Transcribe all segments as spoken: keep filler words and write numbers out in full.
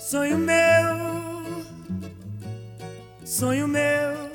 Sonho meu, sonho meu.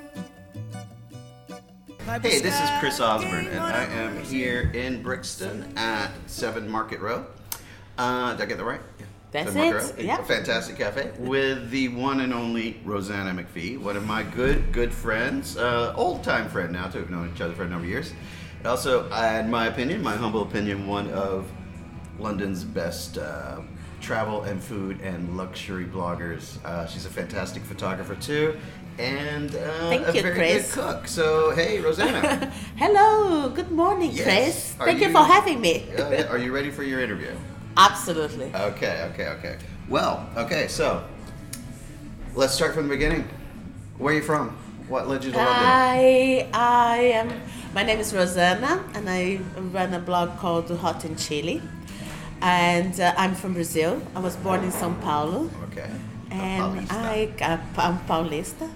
Hey, this is Chris Osborne, and I am here in Brixton at seven Market Row. Uh, did I get that right? Yeah. That's seven Market it. Row, Yep. a fantastic cafe with the one and only Rosanna McPhee, one of my good, good friends, uh, old-time friend now, too. We've known each other for a number of years. And also, in my opinion, my humble opinion, one of London's best uh, travel and food and luxury bloggers. Uh, she's a fantastic photographer, too. And uh, Thank a you, very Chris. good cook. So, hey, Rosanna. Hello, good morning, Yes. Chris. Are Thank you, you- for having me. Yeah, yeah. Are you ready for your interview? Absolutely. Okay, okay, okay. Well, okay, so let's start from the beginning. Where are you from? What led you to London? I I am. My name is Rosanna, and I run a blog called Hot in Chile. And uh, I'm from Brazil. I was born in São Paulo, Okay. and Paulista. I uh, I'm Paulista.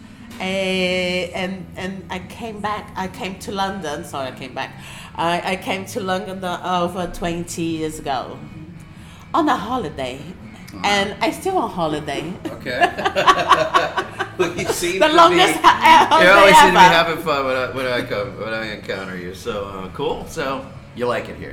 Eh, and and I came back. I came to London. Sorry, I came back. I, I came to London over twenty years ago on a holiday, and I still on holiday. Okay. Well, you seem The to longest be, ha- uh, you holiday always seem to be ever. having fun when I when I come when I encounter you. So uh, cool. So you like it here?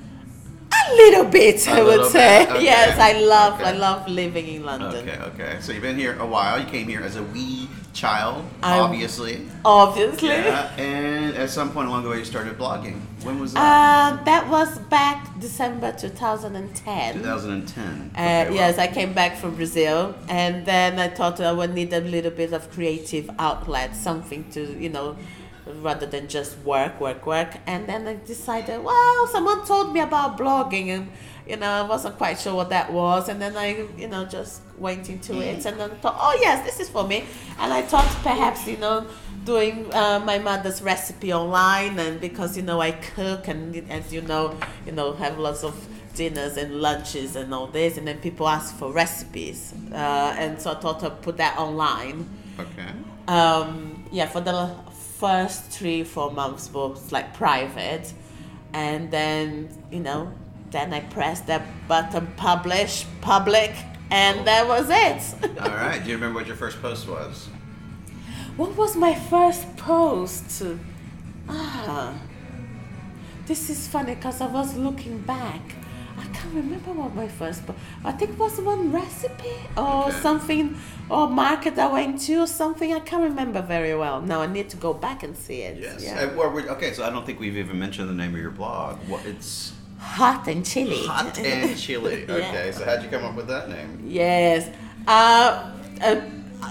A little bit, A I little would say. bit, okay. Yes, I love Okay. I love living in London. Okay, okay. So you've been here a while. You came here as a wee child, I- obviously. Obviously. Yeah. And at some point along the way, you started blogging. When was that? Um, that was back December two thousand ten. twenty ten. Uh, Okay, yes, wow. I came back from Brazil, and then I thought I would need a little bit of creative outlet, something to, you know, rather than just work, work, work. And then I decided, well, someone told me about blogging, and you know, I wasn't quite sure what that was. And then I, you know, just went into it, and then thought, oh yes, this is for me. And I thought perhaps, you know, doing uh, my mother's recipe online, and because you know I cook, and as you know, you know, have lots of dinners and lunches and all this, and then people ask for recipes, uh, and so I thought I'd put that online. Okay. Um, yeah, for the first three, four months was like private, and then you know, then I pressed that button, publish, public, and that was it. All right. Do you remember what your first post was? What was my first post? Ah, this is funny because I was looking back. I can't remember what my first post. I think it was one recipe or Okay. something, or market I went to or something. I can't remember very well. Now I need to go back and see it. Yes. Yeah. Uh, well, we- okay. So I don't think we've even mentioned the name of your blog. What it's Hot and chili. Hot and Chili. Yeah. Okay. So how'd you come up with that name? Yes. Uh, uh,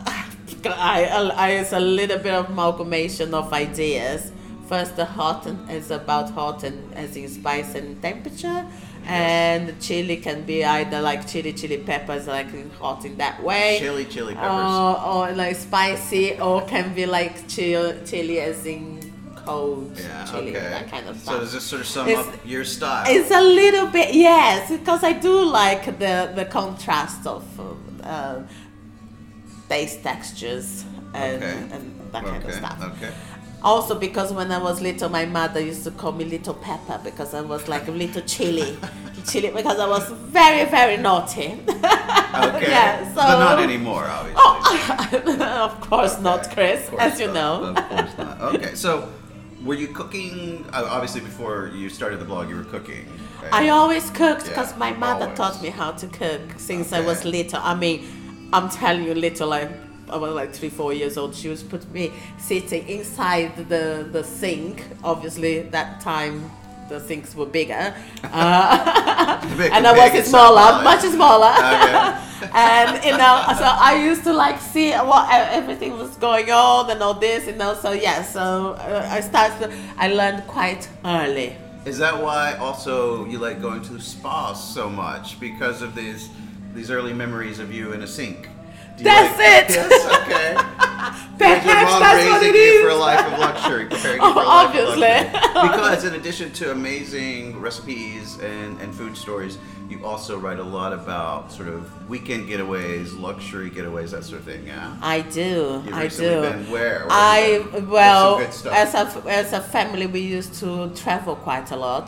I, I, it's a little bit of amalgamation of ideas. First, the hot and is about hot and as in spice and temperature, and the chili can be either like chili chili peppers, like in hot in that way, Chili, chili peppers. or, or like spicy, or can be like chili, chili as in cold yeah. chili, Okay. that kind of So stuff. does this sort of sum It's- up your style? It's a little bit, yes, because I do like the the contrast of uh, taste textures and, Okay. and that kind of Okay, stuff. okay. Also, because when I was little, my mother used to call me Little Pepper because I was like a little chili, chili because I was very very naughty. Okay. Yeah, so- but not anymore, obviously. Oh, of course not, Okay. Chris, Of course as you not. know. Of course not. Okay. So, were you cooking? uh, Obviously, before you started the blog, you were cooking. right? I always cooked Yeah, because my mother always. taught me how to cook since I Okay. was little. I mean, I'm telling you, little, like I was like three, four years old. She was put me sitting inside the the sink. Obviously, that time the sinks were bigger, uh, Big- and I big was and smaller, smaller. much smaller. Okay. And you know, so I used to like see what everything was going on and all this, you know. So yeah, so uh, I started. I learned quite early. Is that why also you like going to the spas so much because of these these early memories of you in a sink? Do you That's like- it. Yes. Okay. Like your Perhaps mom that's raising what it you for a is. life of luxury, preparing you Oh, for a life of obviously. luxury. Because in addition to amazing recipes and, and food stories, you also write a lot about sort of weekend getaways, luxury getaways, that sort of thing. Yeah. I do. You've I recently do. been where? Where I have you been? well, What's some good stuff? as a as a family, we used to travel quite a lot.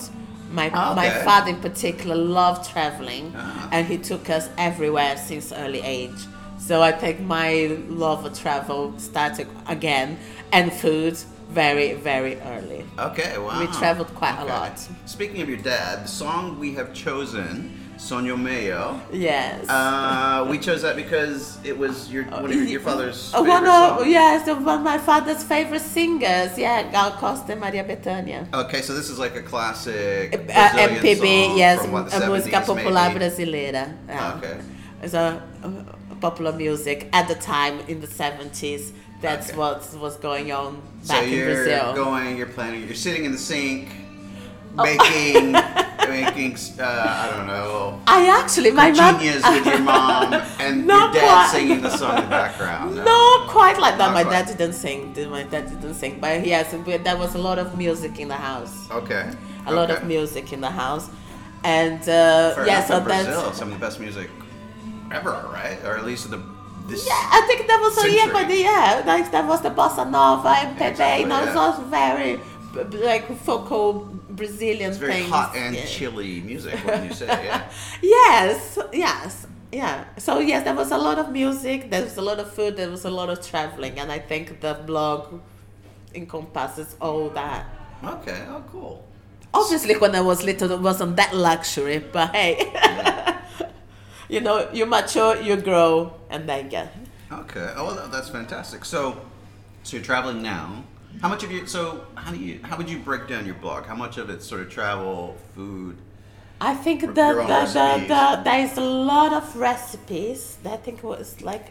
My Oh, my okay. father in particular loved traveling, Ah. and he took us everywhere since early age. So I think my love of travel started again, and food very very early. Okay, wow. We traveled quite a Okay. lot. Speaking of your dad, the song we have chosen, Sonho Meo, Yes. uh, we chose that because it was your one of your, your father's Uh, favorite one of songs. yes, one of my father's favorite singers. Yeah, Gal Costa and Maria Bethânia. Okay, so this is like a classic Uh, Brazilian M P B, song yes, from what, the a música seventies popular maybe? brasileira. Yeah. Okay. It's a, a popular music at the time in the seventies. That's Okay. what was going on So back in you're Brazil. going, you're planning, you're sitting in the sink, Oh. making, making, uh, I don't know, I actually, my mom. genius with your mom, and your Not dad quite. singing the song in the background. No? Not quite like that. Not My quite. dad didn't sing. My dad didn't sing, but yes, but there was a lot of music in the house. Okay. A lot of okay. music in the house, and uh, Fair yeah, enough, so in Brazil, that's. some of the best music ever, right? Or at least in the this. Yeah, I think that was a yeah, century. but yeah, like that was the bossa nova and Pepe. Exactly, you know, yeah. it's all very b- b- like focal Brazilian It's very things. hot and Yeah. chilly music, wouldn't you say? Yeah. Yes, yes, yeah. So yes, there was a lot of music. There was a lot of food. There was a lot of traveling, and I think the blog encompasses all that. Okay. Oh, cool. Obviously, when I was little, it wasn't that luxury, but hey, you know, you mature, you grow, and then get. Okay. Oh, well, that's fantastic. So, so you're traveling now. How much of you? So, how do you? How would you break down your blog? How much of it's sort of travel, food? I think Your that own the, the, recipes. the, there is a lot of recipes. I think it was like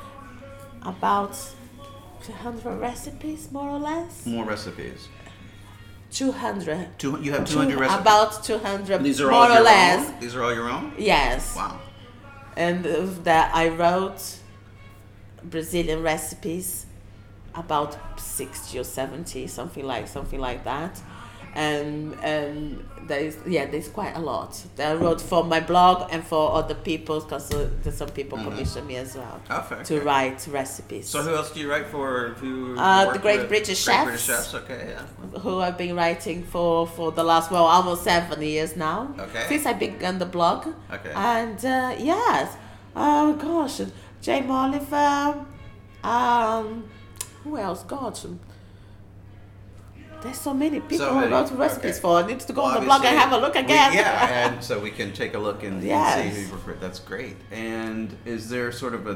about two hundred recipes, more or less. More recipes. two hundred. Two. You have two hundred Two- recipes. About two hundred, And these are more all or your less. own. These are all your own. Yes. Wow. And uh, that I wrote Brazilian recipes, about sixty or seventy, something like something like that. And and there's yeah, there's quite a lot that I wrote for my blog and for other people, because uh, there's some people Mhm. commission me as well Oh, fair. to okay. write recipes. So who else do you write for? Who Uh, work the Great with? British Great Chefs. British Chefs. Okay. Yeah. Who I've been writing for for the last well almost seven years now. Okay. Since I began the blog. Okay. And uh, yes, oh gosh, Jamie Oliver. Um, who else? God, there's so many people So who many, wrote recipes okay. for. I need to go Well, on the blog and obviously, have a look we- again. yeah, and so we can take a look and, and Yes. see who you prefer. That's great. And is there sort of a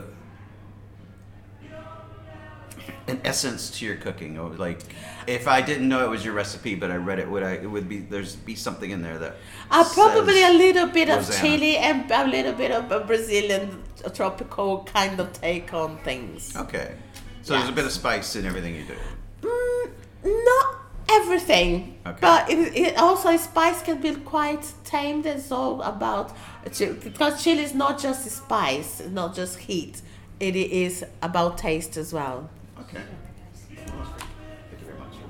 an essence to your cooking? Or like, if I didn't know it was your recipe, but I read it, would I? It would be there's be something in there that. Uh, probably says a little bit of Rosanna. chili and a little bit of a Brazilian tropical kind of take on things. Okay, so there's a Yes. bit of spice in everything you do. Mm, not everything, Okay. but it, it also spice can be quite tamed. It's all about because chili is not just spice, it's not just heat. It is about taste as well. Okay. Thank you very much.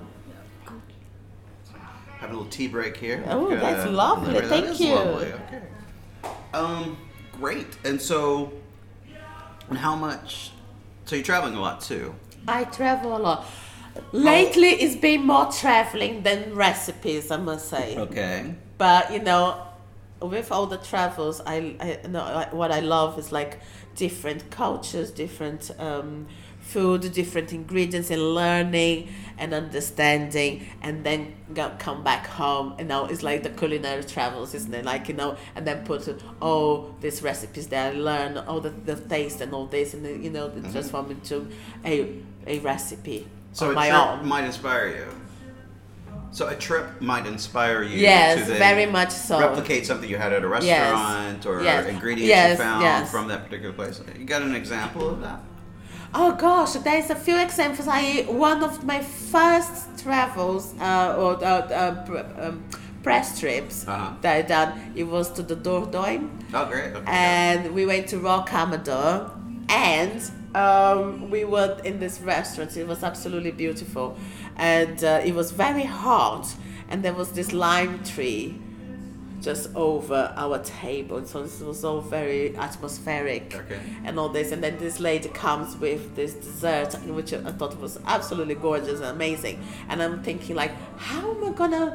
Have a little tea break here. Oh, We've got that's a- lovely. that Thank is you. Lovely. Okay. Um, great. And so, and how much? So you're traveling a lot too. I travel a lot. Lately, it's been more traveling than recipes, I must say. Okay. But you know, with all the travels, I, I you know I- what I love is like different cultures, different um, food, different ingredients, and learning and understanding, and then go, come back home. You know, it's like the culinary travels, isn't it? Like you know, and then put all these recipes that I learn, all the, the taste and all this, and then, you know, Mm-hmm. transform into a a recipe So on a my trip own. might inspire you. So a trip might inspire you Yes, to then very much so. replicate something you had at a restaurant or Yes. ingredients Yes, you found yes. from that particular place. You got an example of that? Oh gosh, there's a few examples. I one of my first travels uh, or uh, uh, pr- um, press trips Uh-huh. that I done. It was to the Dordogne, Oh, great. Okay. and we went to Rocamadour, and um, we were in this restaurant. It was absolutely beautiful, and uh, it was very hot, and there was this lime tree just over our table, so it was all very atmospheric. Okay. And all this, and then this lady comes with this dessert, which I thought was absolutely gorgeous and amazing. And I'm thinking like, how am I gonna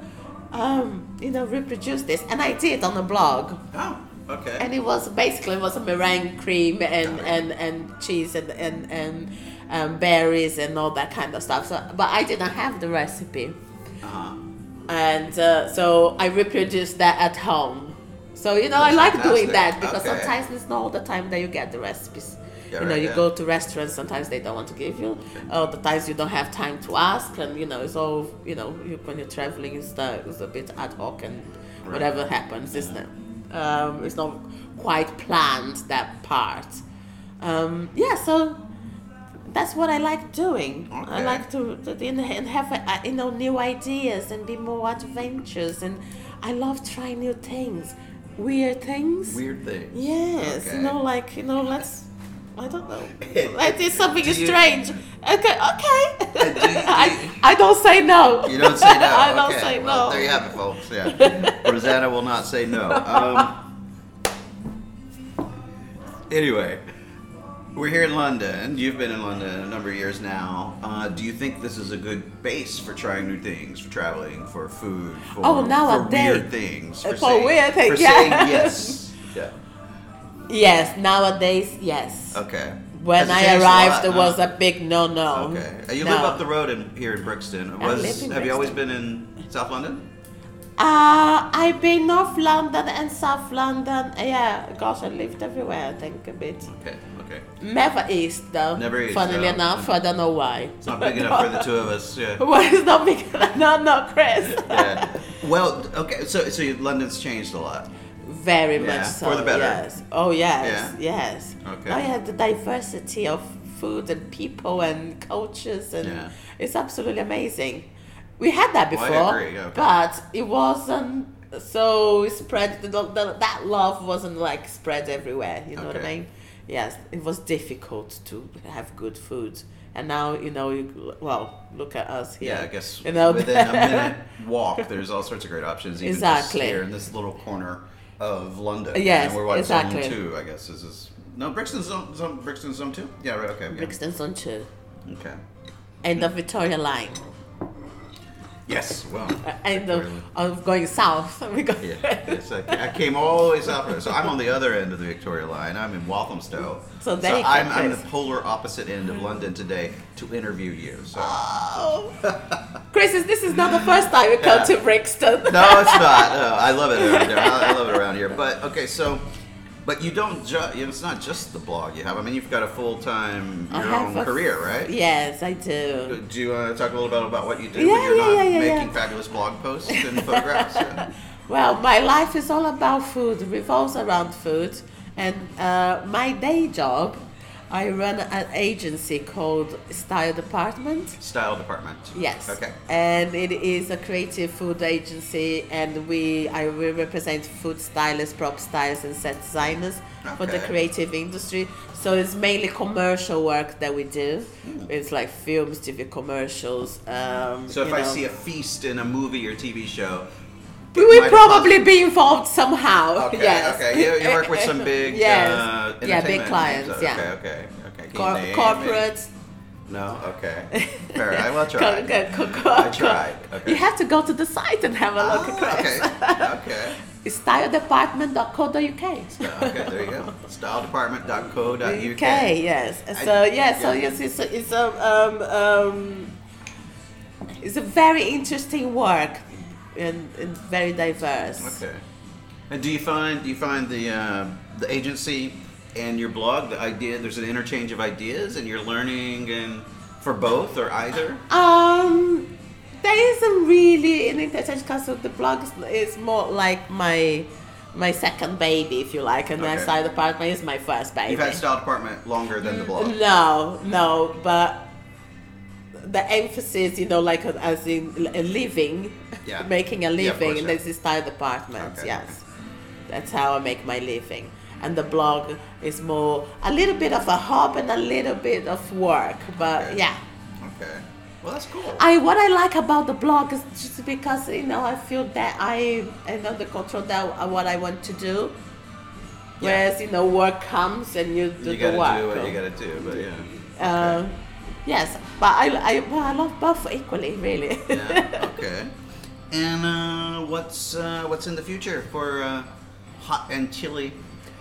um, you know, reproduce this, and I did on a blog. Oh, okay. And it was basically it was a meringue cream and Oh. and, and cheese and and and um, berries and all that kind of stuff. So, but I didn't have the recipe, Uh-huh. and uh, so I reproduced that at home. So you know, That's I like doing fantastic. that because Okay. sometimes it's not all the time that you get the recipes. Yeah, you know, right, you yeah. go to restaurants, sometimes they don't want to give you. Other times you don't have time to ask, and you know, it's all you know. You, when you're traveling, it's, the, it's a bit ad hoc, and Right. whatever happens, isn't it? Um, it's not quite planned, that part. Um, yeah, so that's what I like doing. I Okay. like to, to and have uh, you know new ideas and be more adventurous, and I love trying new things, weird things. Weird things. Yes, Okay. you know, like you know, let's. I don't know. I did something Do you- strange. Okay, okay. do you- do you- I, I don't say no. You don't say no. I don't okay. say Well, no. there you have it, folks. Yeah. Rosanna will not say no. Um, anyway, we're here in London. You've been in London a number of years now. Uh, do you think this is a good base for trying new things, for traveling, for food, for, Oh, for nowadays. weird things? For saying, weird things, For yeah. saying yes. Yeah. Yes, nowadays, yes. Okay. When Has it I changed a arrived, lot, there huh? was a big no-no. Okay. Uh, You No. live up the road in, here in Brixton. I Was live in have you always Brixton. been in South London? Uh, I've been North London and South London. Yeah, gosh, I lived everywhere, I think, a bit. Okay. Okay. Never East, though. Never East, Funnily no. enough, I don't know why. It's not big enough for the two of us. Yeah. Well, it's not big enough. No, no, Chris. Yeah. Well, okay. So, so you- London's changed a lot. Very Yeah, much so. for the better. Yes. Oh, yes. Yeah? Yes. Okay. Now you have the diversity of food and people and cultures, and Yeah. it's absolutely amazing. We had that Well, I before, agree, okay. but it wasn't so spread. The, the, that love wasn't like spread everywhere. You know what I Okay. mean? Yes, it was difficult to have good food, and now you know. You, well, look at us here. Yeah, I guess You know? within a minute walk, there's all sorts of great options. Even Exactly. just here in this little corner of London. Yes, and we're what, exactly. zone two, I guess. This is no Brixton's zone, zone. Brixton's zone two. Yeah, right. Okay. Yeah. Brixton's on two. Okay. End of Victoria Line. Yes. Well. Uh, end of, of going south. We go. Yeah. Yes, I, I came all the way south. So I'm on the other end of the Victoria Line. I'm in Walthamstow. So there you go, I'm, I'm the Chris. polar opposite end of London today to interview you. So. Oh. Chris, this is not the first time you come Yeah. to Brixton. No, it's not. No, I love it around here. I, I love it around here. But okay, so, but you don't just. You know, it's not just the blog you have. I mean, you've got a full time I your have own a- career, right? Yes, I do. Do you want to talk a little bit about what you do Yeah, when you're yeah, not yeah, yeah, making yeah. fabulous blog posts and photographs? Yeah. Well, my life is all about food, revolves around food. And uh, my day job, I run an agency called Style Department. Style department. Yes. Okay. And it is a creative food agency, and we I we represent food stylists, prop stylists, and set designers for the Okay. creative industry. So it's mainly commercial work that we do. It's like films, T V commercials. Um, So if you I know. see a feast in a movie or T V show, we will might- probably be involved somehow. Okay. Yes. Okay. You, you work with some big. Yes. Uh, Yeah, big entertainment clients, names. yeah. Okay. Okay. Okay. Can you Cor- name corporates. any? No. Okay. Fair. I will try. Co- co- co- co- I tried. Okay. You have to go to the site and have a look Oh, at Chris. okay. Okay. It's style department dot co dot U K. Okay, there you go. style department dot co dot U K. Okay, yes. So I- yeah, so yeah. yes, it's a, it's a um, um, it's a very interesting work and, and very diverse. Okay. And do you find do you find the uh, the agency and your blog the idea there's an interchange of ideas and you're learning and for both or either? Um, there isn't really an interchange because the blog is, is more like my my second baby, if you like, and Okay. my style department is my first baby. You've had style department longer than the blog. No, no, but the emphasis, you know, like uh, as in a living, Yeah. making a Yeah, of living, course, and yeah. this is style department. Okay, Yes, that's how I make my living. And the blog is more a little bit of a hub and a little bit of work, but Okay. yeah. Okay. Well, that's cool. I what I like about the blog is just because you know I feel that I am under control that uh, what I want to do. Whereas you know work comes and you do you the gotta work. do what you gotta do, but yeah. Uh, yes, but I, I well I love both equally, really. Yeah. Okay. And uh, what's uh, what's in the future for uh, Hot and Chili?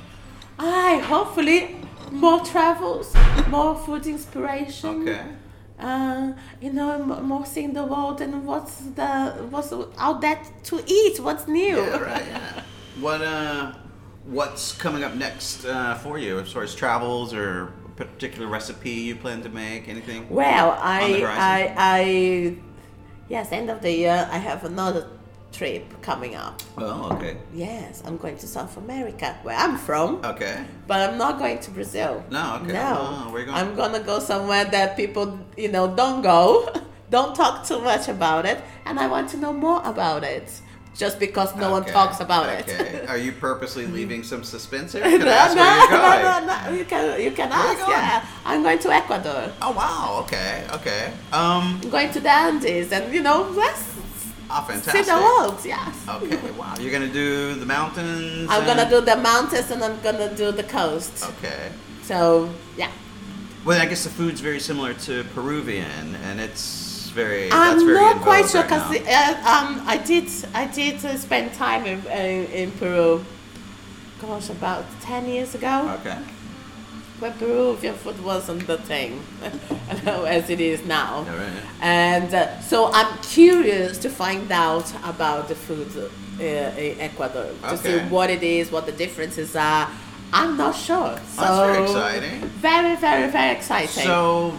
I hopefully more travels, more food inspiration. Okay. Uh, you know, m- more seeing the world and what's the what's out there to eat. What's new? Yeah, right. Yeah. What uh, what's coming up next uh, for you as far as travels or a particular recipe you plan to make? Anything? Well, On the I, horizon? I, I, yes, end of the year I have another trip coming up. Oh, okay. Yes, I'm going to South America, where I'm from, Okay. but I'm not going to Brazil. No, okay. No, Oh, where you going? I'm gonna go somewhere that people, you know, don't go, don't talk too much about it, and I want to know more about it. Just because no one Okay, talks about okay. it. Are you purposely leaving some suspense here? no, Can I ask no, where you're going? no, no, no. You can, you can Where are you ask. going? Yeah, I'm going to Ecuador. Oh wow. Okay. Okay. Um. I'm going to the Andes, and you know, let's Ah, fantastic. see the world. Yes. Okay. Wow. You're gonna do the mountains. I'm and- gonna do the mountains, and I'm gonna do the coast. Okay. So yeah, Well, I guess the food's very similar to Peruvian, and it's very. that's I'm very not in quite vogue sure right because now. uh, um, I did I did uh, spend time in, in in Peru. Gosh, about ten years ago. Okay. When Peruvian food wasn't the thing as it is now. All right. And uh, so I'm curious to find out about the food uh, in Ecuador, to see Okay. what it is, what the differences are. I'm not sure. So That's very exciting. Very, very, very exciting. So,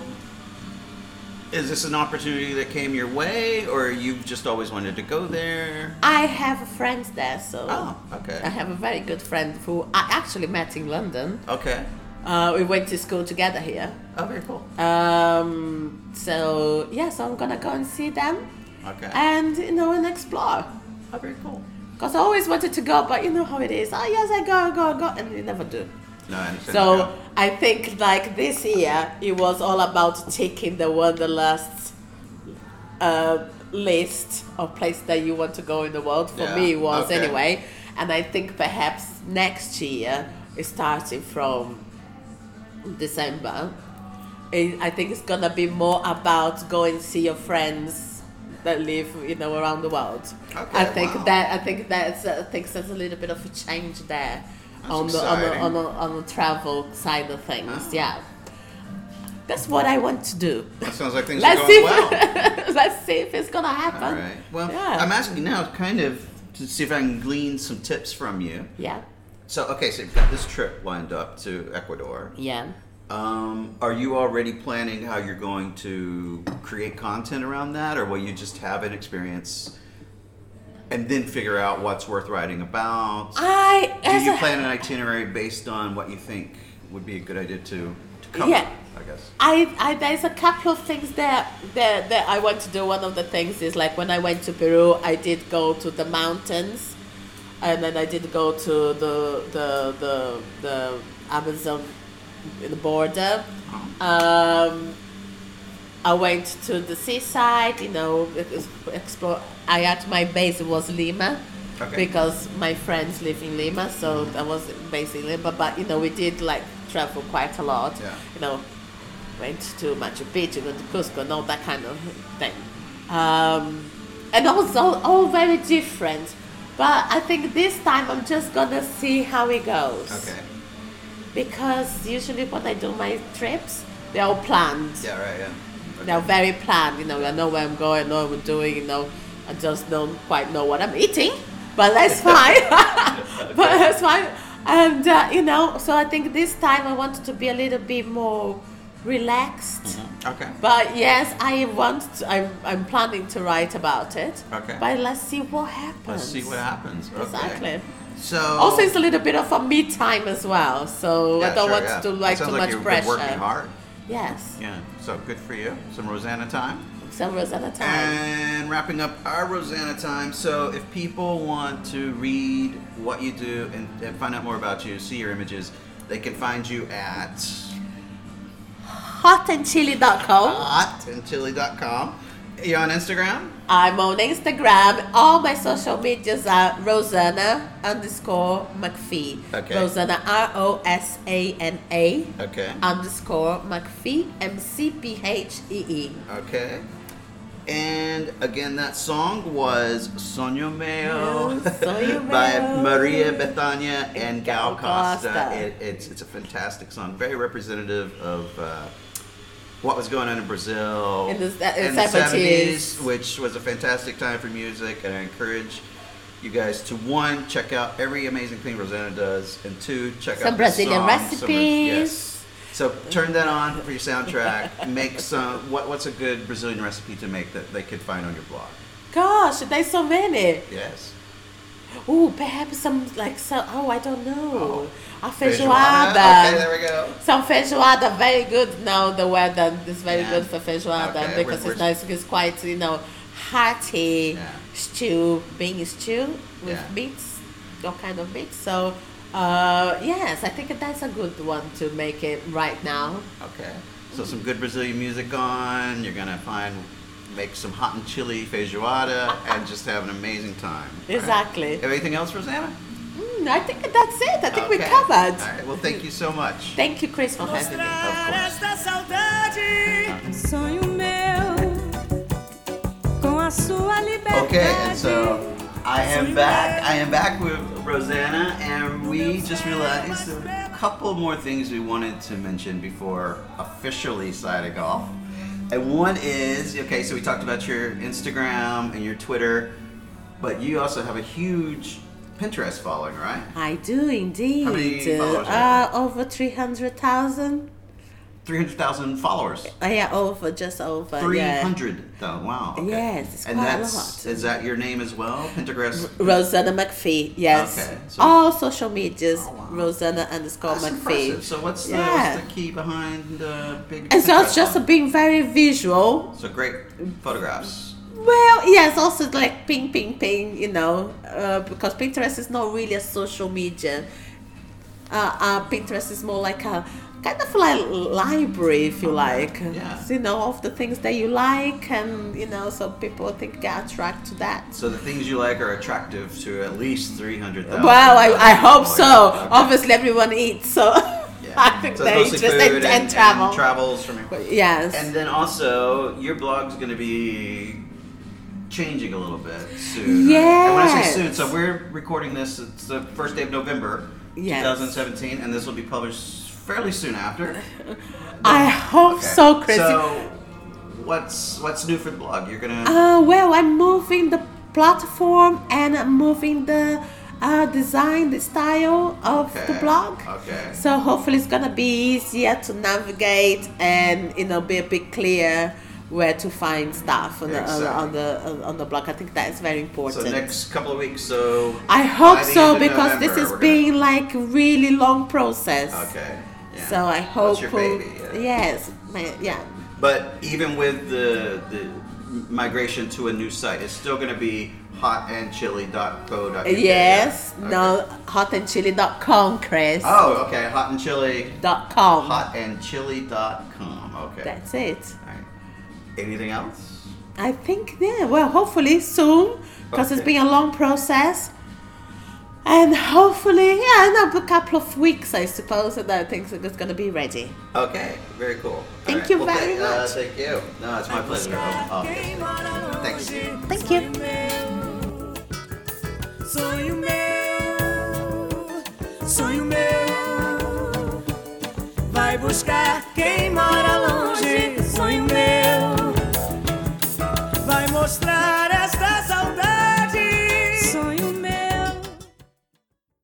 is this an opportunity that came your way, or you've just always wanted to go there? I have friends there, so Oh, okay. I have a very good friend who I actually met in London. Okay. Uh, we went to school together here. Oh, very cool. Um, so yeah, so I'm gonna go and see them Okay. and you know and explore. Oh, very cool. Cause I always wanted to go, but you know how it is. Oh yes, I go, I go, I go, and you never do. No, I understand. So Yeah. I think like this year, it was all about taking the Wanderlust uh, list of places that you want to go in the world. For Yeah, me, it was okay. anyway. And I think perhaps next year, starting from December, it, I think it's gonna be more about going to see your friends that live, you know, around the world. Okay, I think wow. that I think that's I think there's a little bit of a change there That's on the on the, exciting. on the on the travel side of things. Oh. Yeah, that's what I want to do. That sounds like things Let's are see. going If, well. let's see if it's gonna happen. All right. Well, Yeah. I'm asking now kind of to see if I can glean some tips from you. Yeah, So, okay, so you've got this trip lined up to Ecuador. yeah. Um, are you already planning how you're going to create content around that, or will you just have an experience and then figure out what's worth writing about? I Do as you a- plan an itinerary based on what you think would be a good idea to, to cover? Yeah. I guess. I, I there's a couple of things that, that that I want to do. One of the things is like when I went to Peru, I did go to the mountains, and then I did go to the the the, the Amazon the border. Um, I went to the seaside, you know, ex- explore. I at my base was Lima. Okay. Because my friends live in Lima, so that was basically. But but you know we did like travel quite a lot. Yeah. You know, went to Machu Picchu, went to Cusco, and all that kind of thing. Um, and also all very different. But I think this time I'm just gonna see how it goes. Okay. Because usually when I do my trips, they're all planned. Yeah, right, yeah. They're very planned, you know, I know where I'm going, I know what I'm doing, you know, I just don't quite know what I'm eating, but that's fine. But that's fine. And, uh, you know, so I think this time I wanted to be a little bit more relaxed. Okay. But yes, I want to, I'm, I'm planning to write about it. Okay. But let's see what happens. Let's see what happens. Okay. Exactly. So Also, it's a little bit of a me time as well, so Yeah, I don't sure, want yeah. to That like sounds too like much you've pressure. been working hard. Yes, Yeah. So good for you. Some Rosanna time. some rows at a time. And wrapping up our Rosanna time. So if people want to read what you do and, and find out more about you, see your images, they can find you at hot and chili dot com. hot and chili dot com. You're on Instagram? I'm on Instagram. All my social medias are Rosanna underscore McPhee. Okay. Rosanna R O S A N A Okay. underscore McPhee M C P H E E. Okay. And again, that song was Sonho Meu Sonho by Meu. Maria Bethânia and Gal Costa. Costa. It, it's it's a fantastic song, very representative of uh, what was going on in Brazil In the- uh, in the seventies. seventies, which was a fantastic time for music. And I encourage you guys to, one, check out every amazing thing Rosanna does, and two, check Some out Brazilian the song, some- recipes. yes. So turn that on for your soundtrack. Make some. What, what's a good Brazilian recipe to make that they could find on your blog? Gosh, there's so many. Yes. Ooh, perhaps some like some. Oh, I don't know. A Feijoada. feijoada. Okay, there we go. Some feijoada, very good. Now the weather is very Yeah. good for feijoada Okay, because we're- it's nice. It's quite, you know, hearty Yeah. stew, bean stew with Yeah. meats, all kind of meats. So, uh, yes, I think that's a good one to make it right now. Okay. So some good Brazilian music on. You're gonna find, make some hot and chili feijoada, and just have an amazing time. All right. Exactly. Anything else, Rosanna? Mm, I think that's it. I think we Okay. covered. All right. Well, thank you so much. Thank you, Chris, for having me. Mostrar esta saudade. Sonho meu com a sua liberdade. Okay, and so I am back. I am back with Rosanna, and we just realized there were a couple more things we wanted to mention before officially signing off. And one is, okay, so we talked about your Instagram and your Twitter, but you also have a huge Pinterest following, right? I do indeed. How many Uh, followers do you uh, over three hundred thousand. three hundred thousand followers. Oh, yeah, over, just over. three Yeah. hundred thousand, wow. Okay. Yes, it's and quite a that's, lot. is that your name as well? Pinterest? Rosanna McPhee, yes. Okay, so- All social medias, Oh, wow. Rosanna underscore That's McPhee. impressive. So what's the, Yeah. what's the key behind uh, big And so it's Pinterest just following? being very visual. So great photographs. Well, yes, also like ping, ping, ping, you know, uh, because Pinterest is not really a social media. Uh, uh, Pinterest is more like a kind of like library, if you like. yeah. So, you know, of the things that you like, and you know, so people think get attracted to that. So the things you like are attractive to at least three hundred thousand. Well, I, I hope so. Okay. Obviously, everyone eats, so Yeah. I think So they're it's mostly interested food in and, travel. and travels from your. Yes. And then also, your blog's going to be changing a little bit soon. right? And when I say soon, Yes. so we're recording this, it's the first day of November, Yes. twenty seventeen, and this will be published fairly soon after. I hope Okay. so, Chris. So, what's what's new for the blog? You're gonna. Uh, well, I'm moving the platform and I'm moving the uh, design, the style of the Okay, blog. okay. So hopefully it's gonna be easier to navigate and you know be a bit clear where to find stuff on the on, the- on the on the blog. I think that is very important. So next couple of weeks. So I hope by the so end of because November, this is we're gonna- being like a really long process. Okay. Yeah. So I hope. That's your baby. Yeah. Yes. My, yeah. But even with the the migration to a new site, it's still going to be hot and chili dot co dot uk. Yes. Okay. No. hot and chili dot com, Chris. Oh, okay. Hot and chili. Dot com. hot and chili dot com. Okay. That's it. All right. Anything else? I think, yeah, well, hopefully soon, because it's Okay. been a long process. And hopefully, yeah, in a couple of weeks, I suppose, and I think it's going to be ready. Okay. Very cool. Thank All right. you Well, very thank- uh, much. thank you. No, it's my pleasure. Oh, Quem mora longe. Thanks. Thank you. Sonho meu, sonho meu, vai buscar quem mora longe. Sonho meu, vai mostrar